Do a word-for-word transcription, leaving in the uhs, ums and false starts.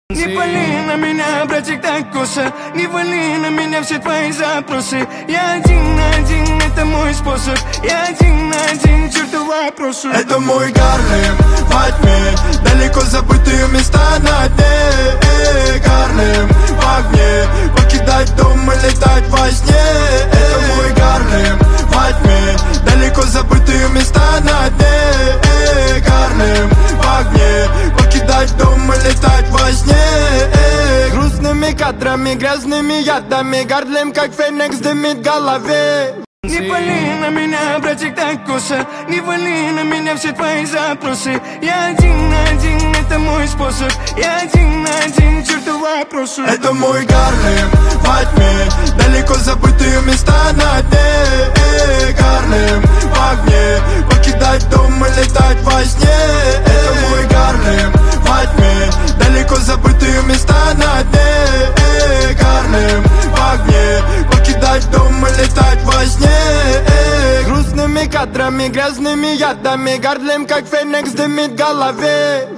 Не пали на меня, братик, так косо. Не вали на меня все твои запросы. Я один на один, это мой способ. Я один на один, черту вопросы. Это мой Гарлем во тьме, далеко забытые места на дне. Эй, Гарлем в огне, покидать дом и летать во сне. Это мой Гарлем во тьме, далеко забытые места на дне. Эй, Гарлем в огне, покидать дом и летать во сне. Эй, грустными кадрами, грязными ядами, Гарлем как феникс дымит в голове. Не пали на меня, братик, так косо. Не вали на меня все твои запросы. Я один на один, это мой способ. Я один на один, черту вопросы. Это мой Гарлем во тьме, далеко забытые места на дне. Эй, Гарлем в огне, покидать дом и летать во сне. Это мой Гарлем во тьме, далеко забытые места на дне. Эй, Гарлем в огне, покидать дом и летать во сне. Эй, грустными кадрами, грязными ядами, Гарлем как феникс дымит в голове.